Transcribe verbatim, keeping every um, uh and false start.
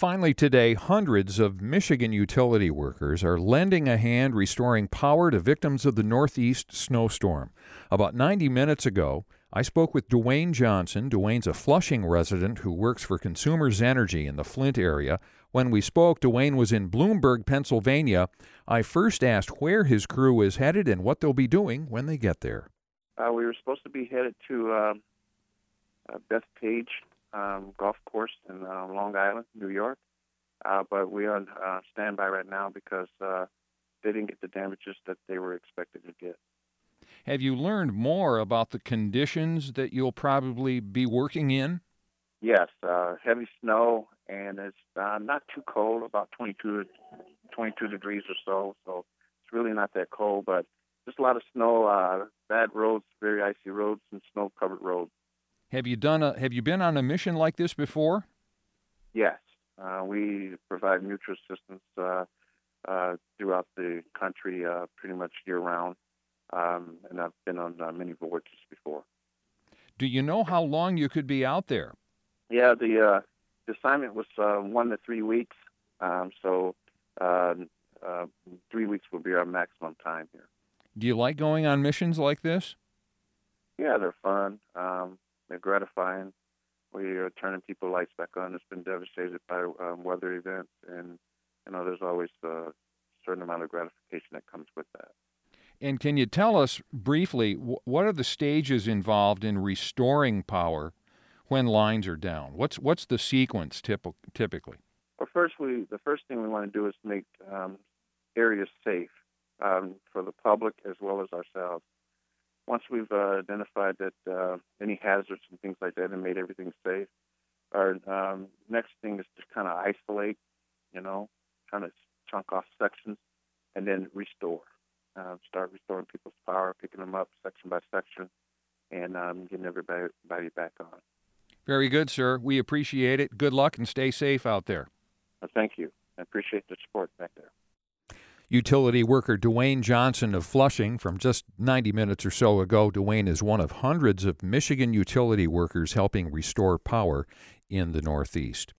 Finally today, hundreds of Michigan utility workers are lending a hand restoring power to victims of the Northeast snowstorm. About ninety minutes ago, I spoke with Dwayne Johnson. Dwayne's a Flushing resident who works for Consumers Energy in the Flint area. When we spoke, Dwayne was in Bloomberg, Pennsylvania. I first asked where his crew is headed and what they'll be doing when they get there. Uh, we were supposed to be headed to uh, uh, Bethpage um, Golf Course in uh, Long Island, New York, uh, but we are on uh, standby right now because uh, they didn't get the damages that they were expected to get. Have you learned more about the conditions that you'll probably be working in? Yes, uh, heavy snow, and it's uh, not too cold, about twenty-two, twenty-two degrees or so, so it's really not that cold, but just a lot of snow, uh, bad roads, very icy roads, and snow-covered roads. Have you done a, have you been on a mission like this before? Yes, uh, we provide mutual assistance uh, uh, throughout the country uh, pretty much year-round, um, and I've been on uh, many voyages before. Do you know how long you could be out there? Yeah, the, uh, the assignment was uh, one to three weeks, um, so uh, uh, three weeks will be our maximum time here. Do you like going on missions like this? Yeah, they're fun. Um, they're gratifying. We are turning people's lights back on. It's been devastated by um, weather events, and you know, there's always a certain amount of gratification that comes with that. And can you tell us briefly, what are the stages involved in restoring power when lines are down? What's what's the sequence typ- typically? Well, first, we the first thing we want to do is make um, areas safe um, for the public as well as ourselves. Once we've uh, identified that uh, any hazards and things like that and made everything safe, our um, next thing is to kind of isolate, you know, kind of chunk off sections, and then restore. Uh, start restoring people's power, picking them up section by section, and um, getting everybody, everybody back on. Very good, sir. We appreciate it. Good luck and stay safe out there. Well, thank you. I appreciate the support back there. Utility worker Dwayne Johnson of Flushing from just ninety minutes or so ago. Dwayne is one of hundreds of Michigan utility workers helping restore power in the Northeast.